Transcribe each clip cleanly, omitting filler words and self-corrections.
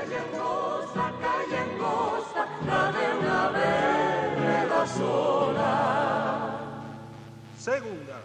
calle angosta, la de una vereda sola. Segunda.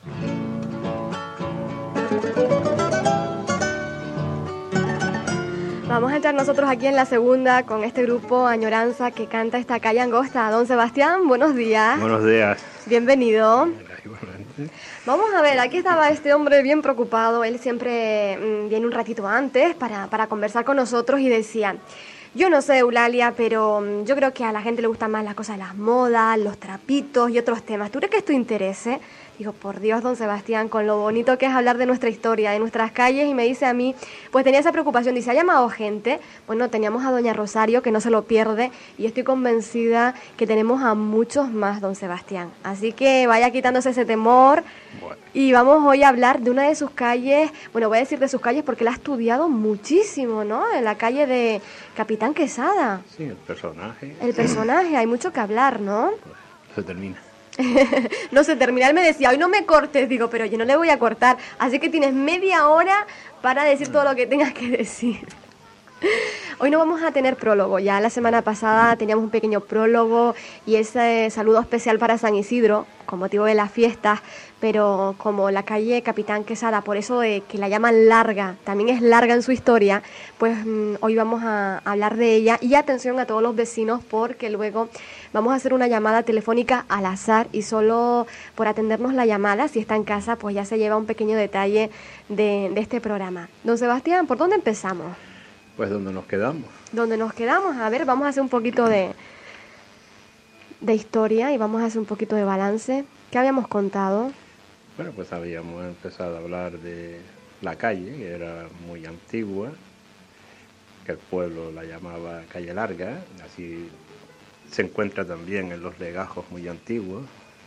Vamos a entrar nosotros aquí en la segunda con este grupo Añoranza que canta esta calle angosta. Don Sebastián, buenos días. Buenos días. Bienvenido. Igualmente. Vamos a ver, aquí estaba este hombre bien preocupado. Él siempre viene un ratito antes para conversar con nosotros y decía: yo no sé, Eulalia, pero yo creo que a la gente le gustan más las cosas de las modas, los trapitos y otros temas. ¿Tú crees que esto interese? Digo, por Dios, don Sebastián, con lo bonito que es hablar de nuestra historia, de nuestras calles, y me dice a mí, pues tenía esa preocupación, dice, ¿ha llamado gente? Bueno, teníamos a doña Rosario, que no se lo pierde, y estoy convencida que tenemos a muchos más, don Sebastián. Así que vaya quitándose ese temor, bueno. Y vamos hoy a hablar de una de sus calles, bueno, voy a decir de sus calles porque la ha estudiado muchísimo, ¿no? En la calle de Capitán Quesada. Sí, el personaje. El personaje, hay mucho que hablar, ¿no? Pues, se termina. No se termina, él me decía, hoy no me cortes, digo, pero yo no le voy a cortar, así que tienes media hora para decir todo lo que tengas que decir. Hoy no vamos a tener prólogo, ya la semana pasada teníamos un pequeño prólogo y ese saludo especial para San Isidro, con motivo de las fiestas, pero como la calle Capitán Quesada, por eso de que la llaman larga, también es larga en su historia, pues hoy vamos a hablar de ella. Y atención a todos los vecinos porque luego vamos a hacer una llamada telefónica al azar y solo por atendernos la llamada, si está en casa, pues ya se lleva un pequeño detalle de este programa. Don Sebastián, ¿por dónde empezamos? Pues donde nos quedamos. ¿Dónde nos quedamos? A ver, vamos a hacer un poquito de historia y vamos a hacer un poquito de balance. ¿Qué habíamos contado? Bueno, pues habíamos empezado a hablar de la calle, que era muy antigua, que el pueblo la llamaba Calle Larga, así se encuentra también en los legajos muy antiguos.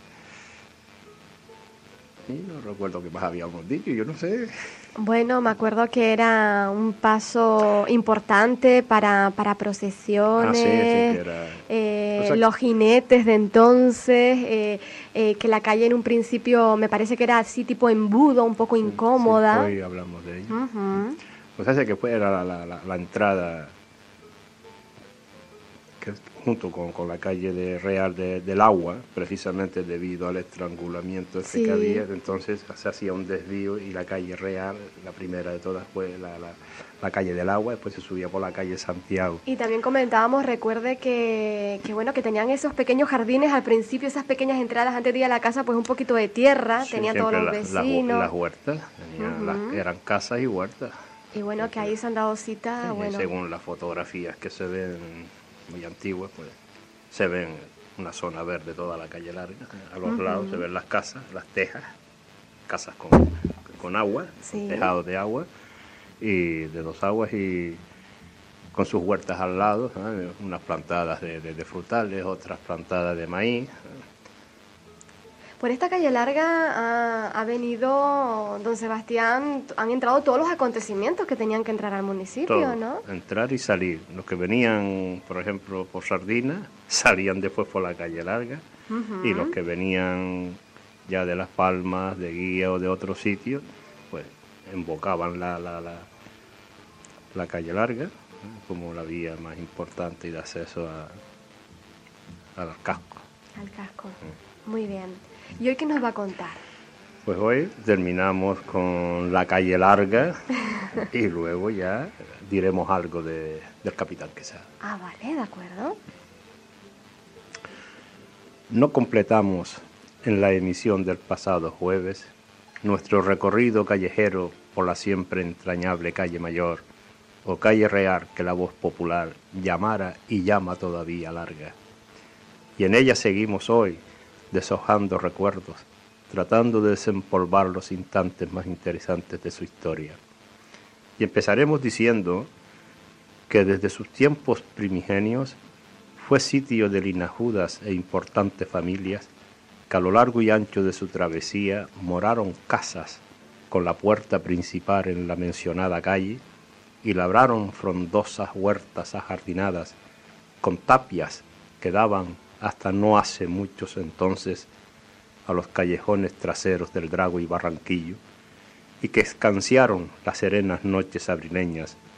Y no recuerdo qué más habíamos dicho, yo no sé. Bueno, me acuerdo que era un paso importante para procesiones, sí, que era... los jinetes de entonces, que la calle en un principio me parece que era así tipo embudo, un poco incómoda. Sí, hoy hablamos de ello. Uh-huh. Pues hace que era la entrada, que junto con la calle de Real del Agua, precisamente debido al estrangulamiento que había, entonces se hacía un desvío y la calle Real, la primera de todas, fue la calle del Agua, después se subía por la calle Santiago. Y también comentábamos, recuerde que bueno, que tenían esos pequeños jardines al principio, esas pequeñas entradas antes de ir a la casa, pues un poquito de tierra, sí, tenían todos los vecinos. Las huertas, eran casas y huertas. Y bueno, que ahí se han dado cita, sí, bueno. Según las fotografías que se ven muy antiguas, pues se ven una zona verde toda la calle Larga, a los lados se ven las casas, las tejas, casas con agua, sí, tejados de agua y de 2 aguas y con sus huertas al lado, unas plantadas de frutales, otras plantadas de maíz. Por esta calle Larga ha venido, don Sebastián, han entrado todos los acontecimientos que tenían que entrar al municipio, todo, ¿no? Entrar y salir. Los que venían, por ejemplo, por Sardina, salían después por la calle Larga, y los que venían ya de Las Palmas, de Guía o de otros sitios, pues embocaban la calle Larga, como la vía más importante y de acceso al casco. Al casco, muy bien. ¿Y hoy qué nos va a contar? Pues hoy terminamos con la calle Larga y luego ya diremos algo del Capitán Quesada. Ah, vale, de acuerdo. No completamos en la emisión del pasado jueves nuestro recorrido callejero por la siempre entrañable calle Mayor o calle Real que la voz popular llamara y llama todavía Larga. Y en ella seguimos hoy, deshojando recuerdos, tratando de desempolvar los instantes más interesantes de su historia. Y empezaremos diciendo que desde sus tiempos primigenios fue sitio de linajudas e importantes familias que a lo largo y ancho de su travesía moraron casas con la puerta principal en la mencionada calle y labraron frondosas huertas ajardinadas con tapias que daban hasta no hace muchos entonces a los callejones traseros del Drago y Barranquillo, y que escanciaron las serenas noches abrileñas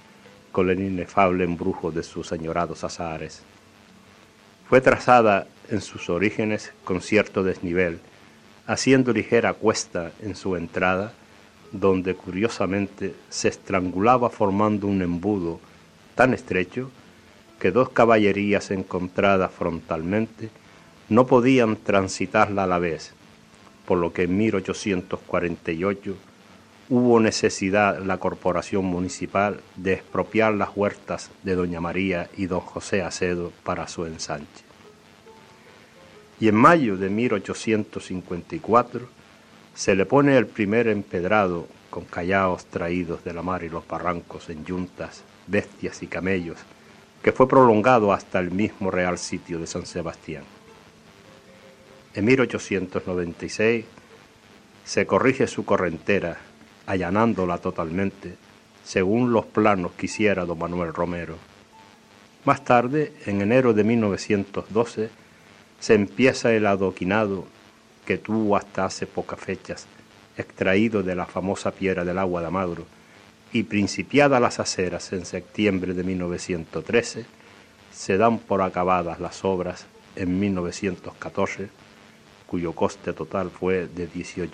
con el inefable embrujo de sus añorados azahares. Fue trazada en sus orígenes con cierto desnivel, haciendo ligera cuesta en su entrada, donde curiosamente se estrangulaba formando un embudo tan estrecho que dos caballerías encontradas frontalmente no podían transitarla a la vez, por lo que en 1848 hubo necesidad la corporación municipal de expropiar las huertas de doña María y don José Acedo para su ensanche. Y en mayo de 1854 se le pone el primer empedrado con callaos traídos de la mar y los barrancos en yuntas, bestias y camellos, que fue prolongado hasta el mismo real sitio de San Sebastián. En 1896 se corrige su correntera, allanándola totalmente, según los planos que hiciera don Manuel Romero. Más tarde, en enero de 1912, se empieza el adoquinado que tuvo hasta hace pocas fechas, extraído de la famosa piedra del agua de Amagro, y principiadas las aceras en septiembre de 1913, se dan por acabadas las obras en 1914, cuyo coste total fue de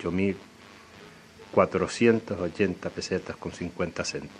18.480 pesetas con 50 céntimos.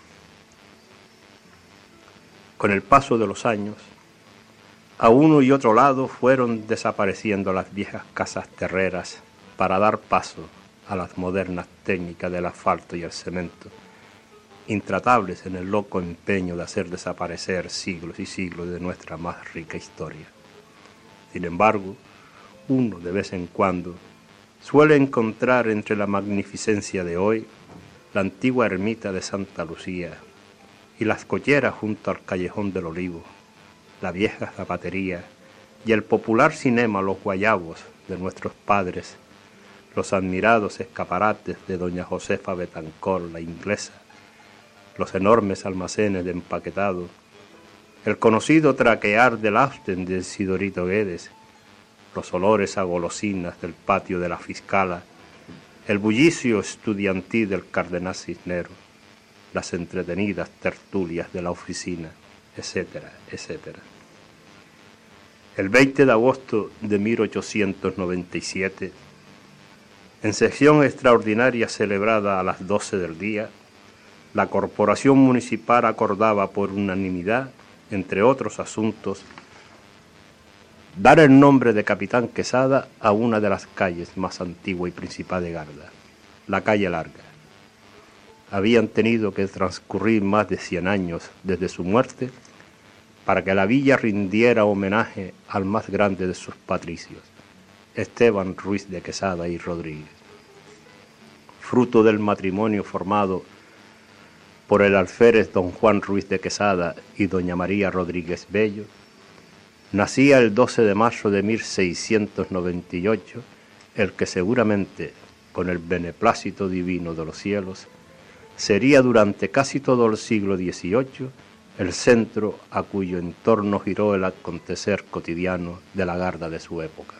Con el paso de los años, a uno y otro lado fueron desapareciendo las viejas casas terreras para dar paso a las modernas técnicas del asfalto y el cemento, intratables en el loco empeño de hacer desaparecer siglos y siglos de nuestra más rica historia. Sin embargo, uno de vez en cuando suele encontrar entre la magnificencia de hoy la antigua ermita de Santa Lucía y las cocheras junto al Callejón del Olivo, la vieja zapatería y el popular cinema Los Guayabos de nuestros padres, los admirados escaparates de doña Josefa Betancor, la inglesa, los enormes almacenes de empaquetado, el conocido traquear del Austen de Sidorito Guedes, los olores a golosinas del patio de la Fiscala, el bullicio estudiantil del Cardenal Cisneros, las entretenidas tertulias de la oficina, etcétera, etcétera. El 20 de agosto de 1897, en sesión extraordinaria celebrada a las 12 del día, la corporación municipal acordaba por unanimidad, entre otros asuntos, dar el nombre de Capitán Quesada a una de las calles más antigua y principal de Garda, la calle Larga. Habían tenido que transcurrir más de 100 años desde su muerte para que la villa rindiera homenaje al más grande de sus patricios, Esteban Ruiz de Quesada y Rodríguez. Fruto del matrimonio formado por el alférez don Juan Ruiz de Quesada y doña María Rodríguez Bello, nacía el 12 de marzo de 1698, el que seguramente, con el beneplácito divino de los cielos, sería durante casi todo el siglo XVIII el centro a cuyo entorno giró el acontecer cotidiano de la Garda de su época.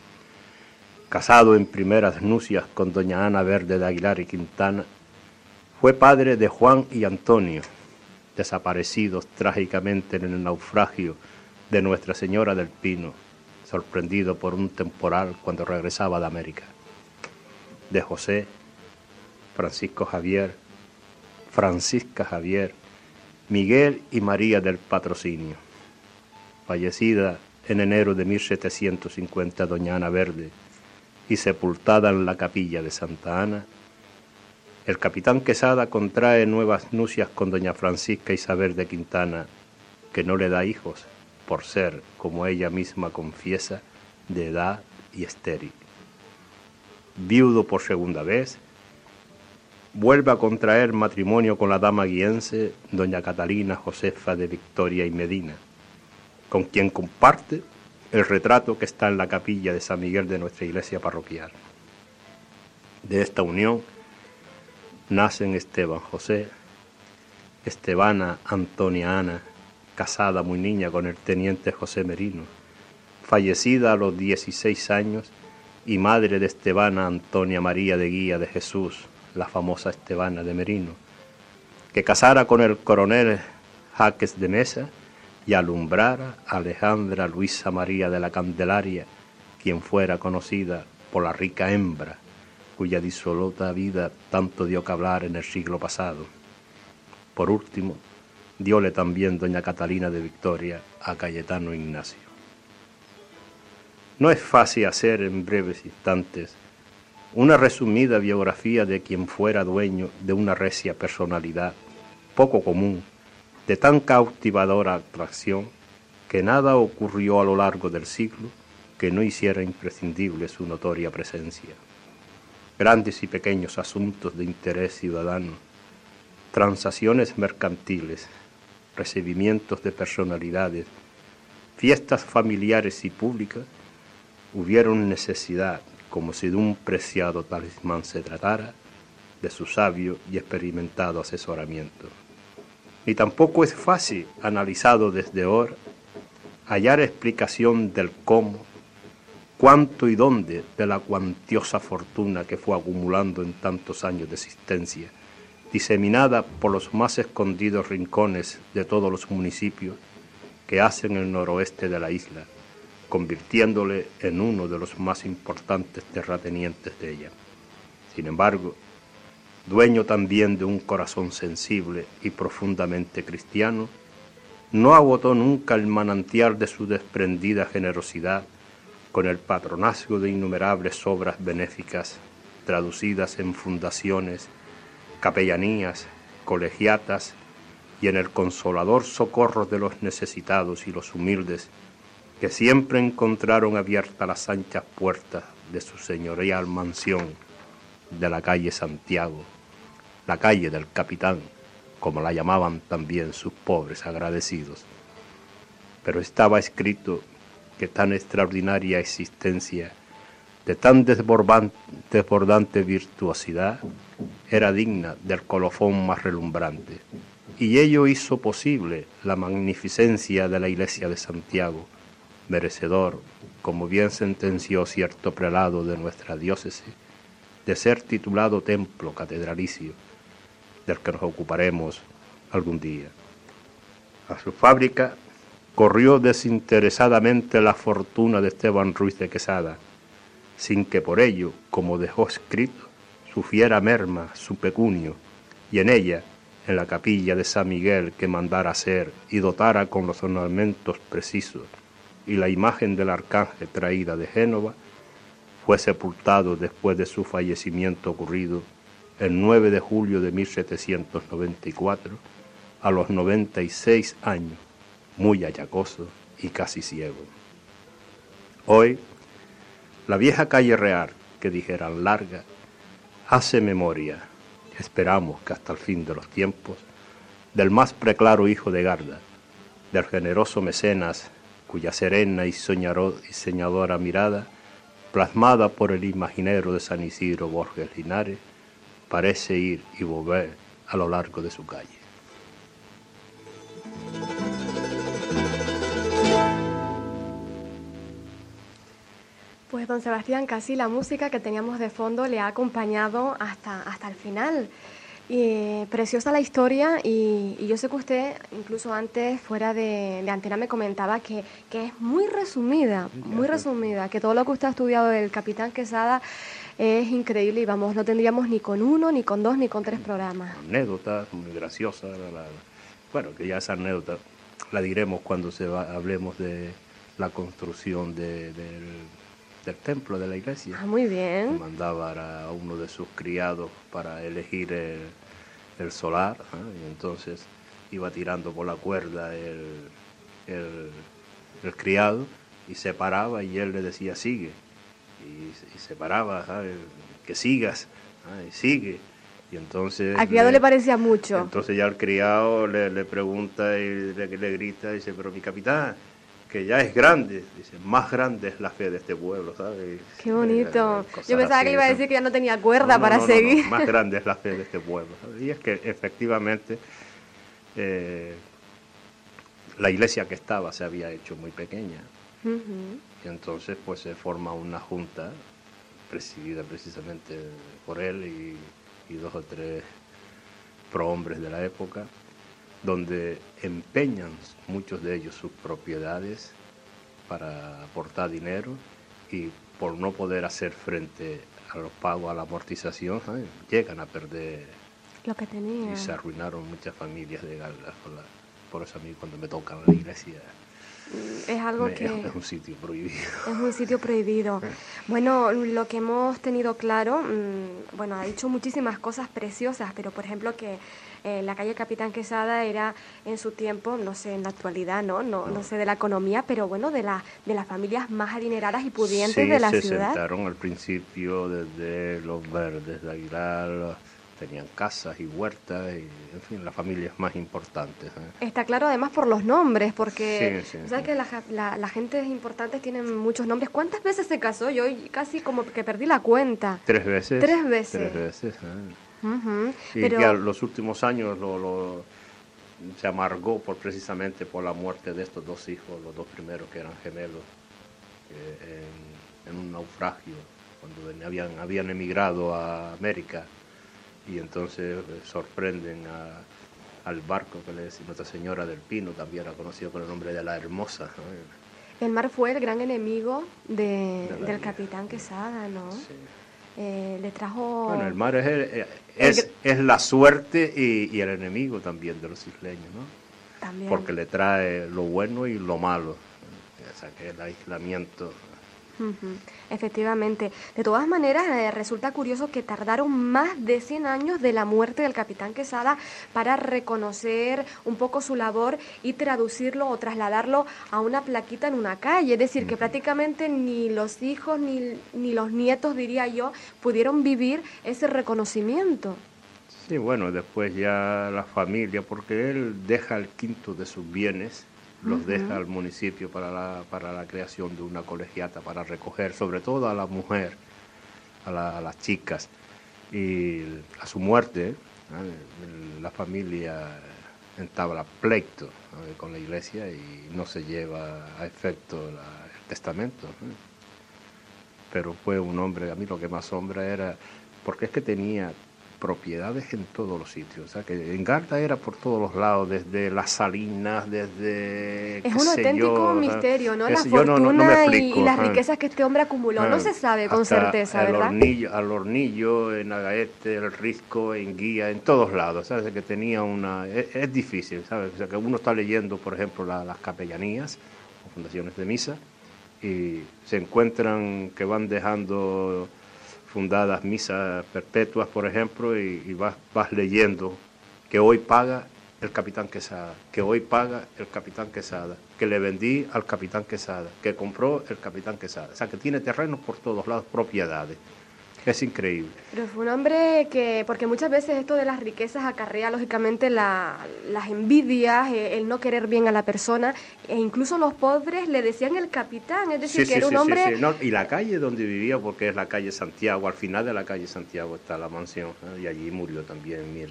Casado en primeras nupcias con doña Ana Verde de Aguilar y Quintana, fue padre de Juan y Antonio, desaparecidos trágicamente en el naufragio de Nuestra Señora del Pino, sorprendido por un temporal cuando regresaba de América. De José, Francisco Javier, Francisca Javier, Miguel y María del Patrocinio. Fallecida en enero de 1750 doña Ana Verde y sepultada en la capilla de Santa Ana, el capitán Quesada contrae nuevas nupcias con doña Francisca Isabel de Quintana, que no le da hijos por ser, como ella misma confiesa, de edad y estéril. Viudo por segunda vez, vuelve a contraer matrimonio con la dama guiense doña Catalina Josefa de Victoria y Medina, con quien comparte el retrato que está en la capilla de San Miguel de nuestra iglesia parroquial. De esta unión nacen Esteban José, Estebana Antonia Ana, casada muy niña con el teniente José Merino, fallecida a los 16 años y madre de Estebana Antonia María de Guía de Jesús, la famosa Estebana de Merino, que casara con el coronel Jaques de Mesa y alumbrara a Alejandra Luisa María de la Candelaria, quien fuera conocida por la rica hembra, cuya disoluta vida tanto dio que hablar en el siglo pasado. Por último, diole también doña Catalina de Victoria a Cayetano Ignacio. No es fácil hacer en breves instantes una resumida biografía de quien fuera dueño de una recia personalidad, poco común, de tan cautivadora atracción, que nada ocurrió a lo largo del siglo que no hiciera imprescindible su notoria presencia. Grandes y pequeños asuntos de interés ciudadano, transacciones mercantiles, recibimientos de personalidades, fiestas familiares y públicas, hubieron necesidad, como si de un preciado talismán se tratara, de su sabio y experimentado asesoramiento. Ni tampoco es fácil, analizado desde ahora, hallar explicación del cómo, cuánto y dónde de la cuantiosa fortuna que fue acumulando en tantos años de existencia, diseminada por los más escondidos rincones de todos los municipios que hacen el noroeste de la isla, convirtiéndole en uno de los más importantes terratenientes de ella. Sin embargo, dueño también de un corazón sensible y profundamente cristiano, no agotó nunca el manantial de su desprendida generosidad con el patronazgo de innumerables obras benéficas traducidas en fundaciones, capellanías, colegiatas y en el consolador socorro de los necesitados y los humildes, que siempre encontraron abiertas las anchas puertas de su señorial mansión de la calle Santiago, la calle del Capitán, como la llamaban también sus pobres agradecidos. Pero estaba escrito que tan extraordinaria existencia, de tan desbordante virtuosidad, era digna del colofón más relumbrante, y ello hizo posible la magnificencia de la iglesia de Santiago, merecedor, como bien sentenció cierto prelado de nuestra diócesis, de ser titulado templo catedralicio, del que nos ocuparemos algún día. A su fábrica corrió desinteresadamente la fortuna de Esteban Ruiz de Quesada, sin que por ello, como dejó escrito, sufriera merma su pecunio, y en ella, en la capilla de San Miguel que mandara hacer y dotara con los ornamentos precisos, y la imagen del arcángel traída de Génova, fue sepultado después de su fallecimiento ocurrido el 9 de julio de 1794, a los 96 años, muy ayacoso y casi ciego. Hoy, la vieja calle Real, que dijeran larga, hace memoria, esperamos que hasta el fin de los tiempos, del más preclaro hijo de Garda, del generoso mecenas, cuya serena y soñadora mirada, plasmada por el imaginero de San Isidro Borges Linares, parece ir y volver a lo largo de su calle. Pues don Sebastián, casi la música que teníamos de fondo le ha acompañado hasta el final. Preciosa la historia y yo sé que usted, incluso antes, fuera de antena, me comentaba que es muy resumida, que todo lo que usted ha estudiado del Capitán Quesada es increíble y vamos, no tendríamos ni con uno, ni con dos, ni con tres programas. Anécdotas muy graciosas, bueno, que ya esa anécdota la diremos cuando hablemos de la construcción del templo de la iglesia. Ah, muy bien. Mandaba a uno de sus criados para elegir el solar, y entonces iba tirando por la cuerda el criado y se paraba y él le decía sigue, y se paraba, que sigas, y sigue. Y entonces al criado le parecía mucho. Entonces ya el criado le pregunta y le grita, dice, pero mi capitán, que ya es grande, dice, más grande es la fe de este pueblo, ¿sabes? Qué bonito. Yo pensaba que iba a decir que ya no tenía cuerda para seguir. No, más grande es la fe de este pueblo, ¿sabes? Y es que efectivamente la iglesia que estaba se había hecho muy pequeña. Y entonces pues se forma una junta presidida precisamente por él y dos o tres prohombres de la época, donde empeñan muchos de ellos sus propiedades para aportar dinero y por no poder hacer frente a los pagos, a la amortización, llegan a perder Lo que tenía. y se arruinaron muchas familias de Galdas. Por eso a mí cuando me tocan la iglesia Es algo que... es un sitio prohibido. Es un sitio prohibido. Bueno, lo que hemos tenido claro, bueno, ha dicho muchísimas cosas preciosas, pero por ejemplo que la calle Capitán Quesada era en su tiempo, no sé, en la actualidad, no sé de la economía, pero bueno, de las familias más adineradas y pudientes de la se ciudad. sentaron al principio desde los Verdes de Aguilar, tenían casas y huertas, y, en fin, las familias más importantes. Está claro además por los nombres, porque Sí, sabes que la gente importante tienen muchos nombres. ¿Cuántas veces se casó? Yo casi como que perdí la cuenta. 3 veces. 3 veces. 3 veces. Ujú, Y pero... que los últimos años se amargó precisamente por la muerte de estos 2 hijos, los 2 primeros que eran gemelos, en un naufragio, cuando habían emigrado a América, y entonces sorprenden al barco que le decía Nuestra Señora del Pino, también era conocido con el nombre de la Hermosa. El mar fue el gran enemigo De la del vida. Capitán Quesada, ¿no? Sí. Le trajo... Bueno, el mar es la suerte y el enemigo también de los isleños, ¿no? También. Porque le trae lo bueno y lo malo, o sea, que el aislamiento. Ujú, efectivamente. De todas maneras, resulta curioso que tardaron más de 100 años de la muerte del Capitán Quesada para reconocer un poco su labor y traducirlo o trasladarlo a una plaquita en una calle. Es decir, que prácticamente ni los hijos ni los nietos, diría yo, pudieron vivir ese reconocimiento. Sí, bueno, después ya la familia, porque él deja el quinto de sus bienes, los deja al municipio para la creación de una colegiata, para recoger sobre todo a la mujer, a las chicas. Y a su muerte, la familia entabla pleito con la iglesia y no se lleva a efecto el testamento. Pero fue un hombre, a mí lo que me asombra era, porque es que tenía propiedades en todos los sitios, o sea que en Garda era por todos los lados, desde las salinas, desde... Es un auténtico misterio, ¿no? La yo no me fortuna explico, y las riquezas que este hombre acumuló. No se sabe con hasta certeza, ¿verdad? Al Hornillo, en Agaete, el Risco, en Guía, en todos lados, ¿sabes? Que tenía una... Es difícil, ¿sabes? O sea, que uno está leyendo, por ejemplo, las capellanías o fundaciones de misa y se encuentran que van dejando fundadas misas perpetuas, por ejemplo, y vas leyendo que hoy paga el Capitán Quesada, que hoy paga el Capitán Quesada, que le vendí al Capitán Quesada, que compró el Capitán Quesada. O sea, que tiene terrenos por todos lados, propiedades. Es increíble. Pero fue un hombre que, porque muchas veces esto de las riquezas acarrea lógicamente las envidias, el no querer bien a la persona, e incluso los pobres le decían el capitán, es decir, que era un hombre... Sí. No, y la calle donde vivía, porque es la calle Santiago, al final de la calle Santiago está la mansión, y allí murió también en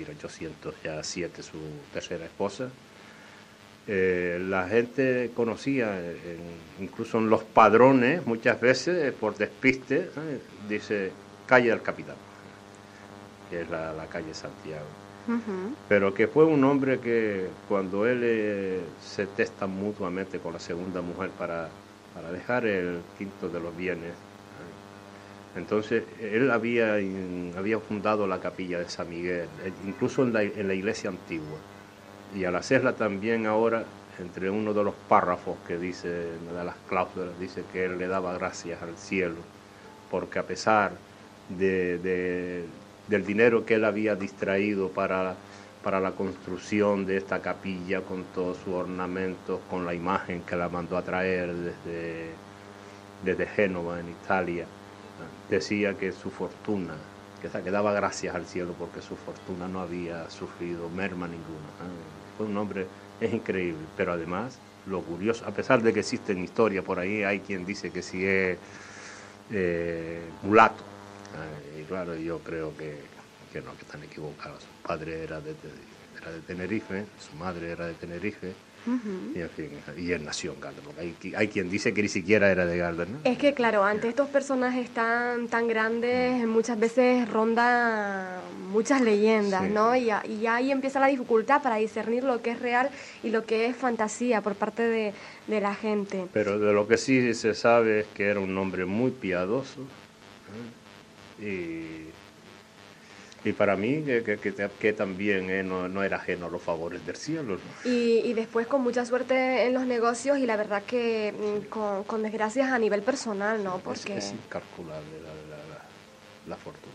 1807 su tercera esposa. La gente conocía, incluso en los padrones, muchas veces, por despiste, ¿sabes? Dice calle del Capitán, que es la calle Santiago. Pero que fue un hombre que cuando él se testa mutuamente con la segunda mujer para dejar el quinto de los bienes, entonces él había fundado la capilla de San Miguel, incluso en la iglesia antigua. Y al hacerla también ahora, entre uno de los párrafos que dice, una de las cláusulas, dice que él le daba gracias al cielo, porque a pesar del dinero que él había distraído para la construcción de esta capilla, con todos sus ornamentos, con la imagen que la mandó a traer desde Génova, en Italia, decía que su fortuna, que daba gracias al cielo porque su fortuna no había sufrido merma ninguna. Fue un hombre, es increíble, pero además, lo curioso, a pesar de que existen historias por ahí, hay quien dice que sí es mulato. Y claro, yo creo que no, que están equivocados. Su padre era de era de Tenerife, su madre era de Tenerife. Y, en fin, y él nació en Galdar, porque hay quien dice que ni siquiera era de Galdar, ¿no? Es que claro, ante estos personajes tan grandes, muchas veces ronda muchas leyendas, Sí. ¿no? Y ahí empieza la dificultad para discernir lo que es real y lo que es fantasía por parte de la gente. Pero de lo que sí se sabe es que era un hombre muy piadoso, y para mí que también no era ajeno a los favores del cielo, ¿no? Y después con mucha suerte en los negocios y la verdad que con desgracias a nivel personal, ¿no? Porque... Es incalculable la fortuna.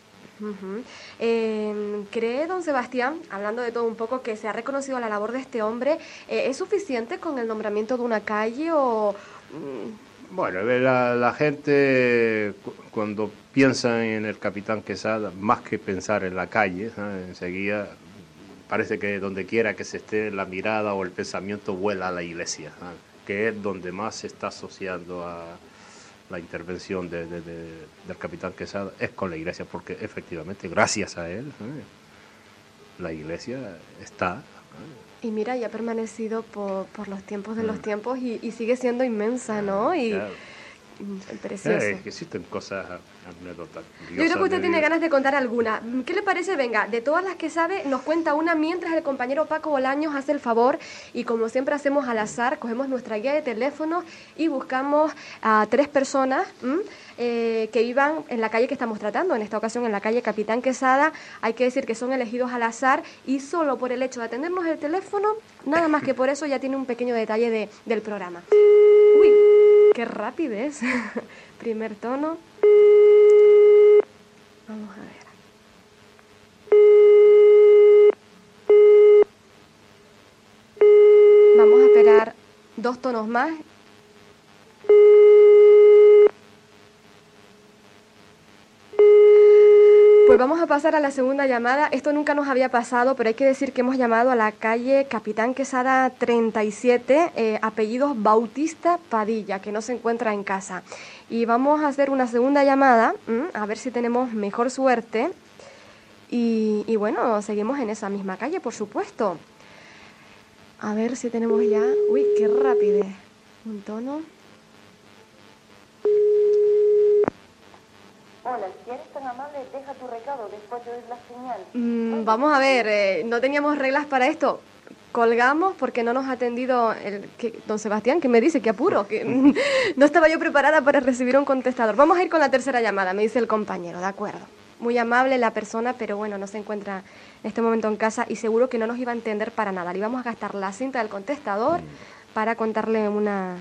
¿Cree don Sebastián, hablando de todo un poco, que se ha reconocido la labor de este hombre? ¿Es suficiente con el nombramiento de una calle o...? Bueno, la gente cuando piensa en el capitán Quesada, más que pensar en la calle, ¿sabes? Enseguida parece que donde quiera que se esté, la mirada o el pensamiento vuela a la iglesia, ¿sabes? Que es donde más se está asociando a la intervención del capitán Quesada, es con la iglesia, porque efectivamente, gracias a él, ¿sabes? La iglesia está... Y mira, y ha permanecido por los tiempos de los tiempos y sigue siendo inmensa, ¿no? Y Claro. precioso. Es que existen cosas, anécdotas Yo creo que usted de tiene vida. ganas de contar alguna. ¿Qué le parece? Venga, de todas las que sabe, nos cuenta una mientras el compañero Paco Bolaños hace el favor y como siempre hacemos al azar, cogemos nuestra guía de teléfono y buscamos a 3 personas que vivan en la calle que estamos tratando, en esta ocasión en la calle Capitán Quesada. Hay que decir que son elegidos al azar y solo por el hecho de atendernos el teléfono, nada más que por eso ya tiene un pequeño detalle del programa. Uy, qué rapidez. Primer tono. Vamos a ver. Vamos a esperar 2 tonos más. Pues vamos a pasar a la segunda llamada. Esto nunca nos había pasado, pero hay que decir que hemos llamado a la calle Capitán Quesada 37, apellidos Bautista Padilla, que no se encuentra en casa. Y vamos a hacer una segunda llamada, a ver si tenemos mejor suerte. Y bueno, seguimos en esa misma calle, por supuesto. A ver si tenemos ya... Uy, qué rapidez. Un tono... Hola, si eres tan amable, deja tu recado después de oír la señal. Vamos a ver, no teníamos reglas para esto. Colgamos porque no nos ha atendido don Sebastián, que me dice que apuro, que no estaba yo preparada para recibir un contestador. Vamos a ir con la tercera llamada, me dice el compañero, de acuerdo. Muy amable la persona, pero bueno, no se encuentra en este momento en casa y seguro que no nos iba a entender para nada. Le íbamos a gastar la cinta del contestador para contarle una...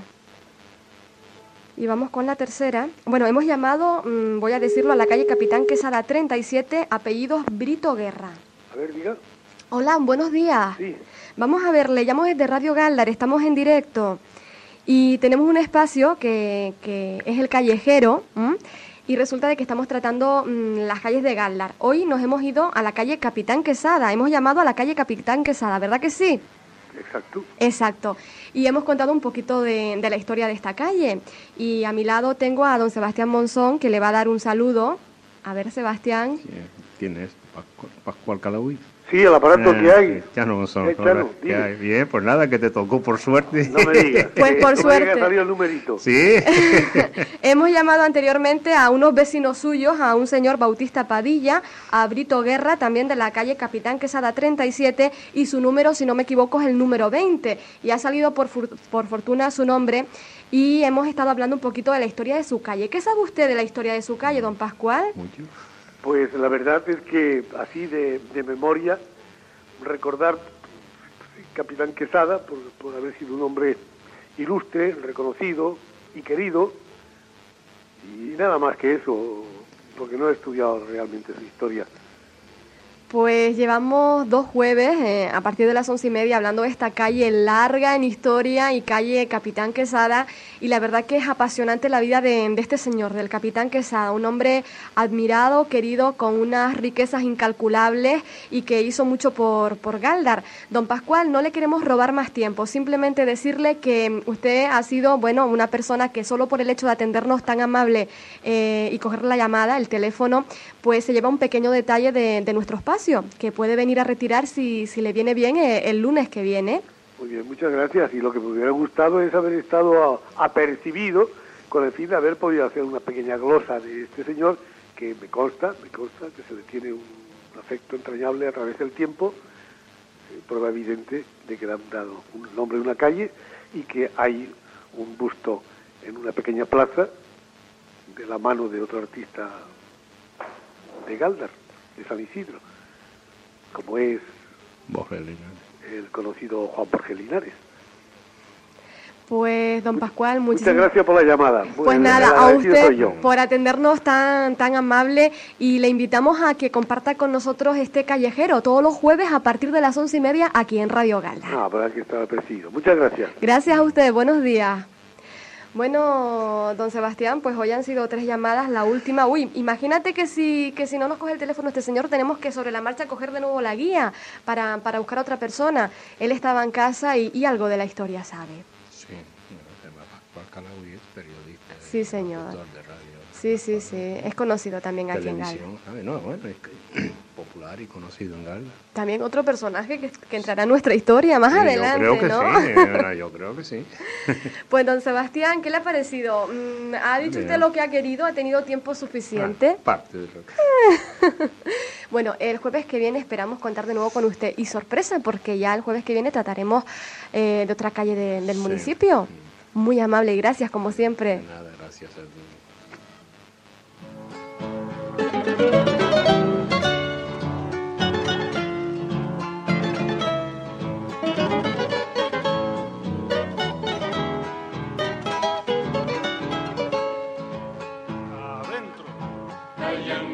Y vamos con la tercera. Bueno, hemos llamado, voy a decirlo, a la calle Capitán Quesada 37, apellidos Brito Guerra. A ver, diga. Hola, buenos días. Sí. Vamos a ver, le llamo desde Radio Galdar, estamos en directo y tenemos un espacio que es el callejero, y resulta de que estamos tratando las calles de Galdar. Hoy nos hemos ido a la calle Capitán Quesada, hemos llamado a la calle Capitán Quesada, ¿verdad que sí? Exacto. Exacto. Y hemos contado un poquito de la historia de esta calle. Y a mi lado tengo a don Sebastián Monzón, que le va a dar un saludo. A ver, Sebastián. ¿Quién es? Pascual Calahuí. Sí, el aparato que hay. Chano son. Chano, ¿Qué dime. hay? Bien, pues nada, que te tocó por suerte. No me digas. Pues por no suerte. Me digas, salió el numerito. Sí. Hemos llamado anteriormente a unos vecinos suyos, a un señor Bautista Padilla, a Brito Guerra, también de la calle Capitán Quesada 37, y su número, si no me equivoco, es el número 20. Y ha salido por fortuna su nombre, y hemos estado hablando un poquito de la historia de su calle. ¿Qué sabe usted de la historia de su calle, don Pascual? Mucho. Pues la verdad es que así de memoria, recordar Capitán Quesada, por haber sido un hombre ilustre, reconocido y querido, y nada más que eso, porque no he estudiado realmente su historia. Pues llevamos 2 jueves, a partir de las 11:30, hablando de esta calle larga en historia y calle Capitán Quesada, y la verdad que es apasionante la vida de este señor, del Capitán Quesada, un hombre admirado, querido, con unas riquezas incalculables y que hizo mucho por Galdar. Don Pascual, no le queremos robar más tiempo, simplemente decirle que usted ha sido, bueno, una persona que solo por el hecho de atendernos tan amable y coger la llamada, el teléfono, pues se lleva un pequeño detalle de nuestro espacio. espacio, que puede venir a retirar si le viene bien el lunes que viene. Muy bien, muchas gracias. Y lo que me hubiera gustado es haber estado apercibido con el fin de haber podido hacer una pequeña glosa de este señor, que me consta que se le tiene un afecto entrañable a través del tiempo, prueba evidente de que le han dado un nombre de una calle y que hay un busto en una pequeña plaza de la mano de otro artista de Galdar, de San Isidro, como es Borges Linares. el conocido Juan Borges Linares. Pues, don Pascual, Muchas gracias por la llamada. Pues nada, a usted por atendernos tan amable, y le invitamos a que comparta con nosotros este callejero todos los jueves a partir de las 11:30 aquí en Radio Galdar. Pero aquí estaba presidido. Muchas gracias. Gracias a usted, buenos días. Bueno, don Sebastián, pues hoy han sido 3 llamadas, la última. Uy, imagínate que si no nos coge el teléfono este señor, tenemos que sobre la marcha coger de nuevo la guía para buscar a otra persona. Él estaba en casa y algo de la historia sabe. Sí, se llama Pascual Calauí, periodista. Sí, señor. Locutor de radio. Sí, es conocido también aquí en Galdar. Es popular y conocido en Galdar. También otro personaje que entrará en nuestra historia más adelante, yo creo que ¿no? Sí, yo creo que sí. Pues, don Sebastián, ¿qué le ha parecido? ¿Ha dicho usted lo que ha querido? ¿Ha tenido tiempo suficiente? Parte de lo que... Bueno, el jueves que viene esperamos contar de nuevo con usted. Y sorpresa, porque ya el jueves que viene trataremos de otra calle del municipio. Muy amable y gracias, como siempre. Nada, gracias a ti. Adentro.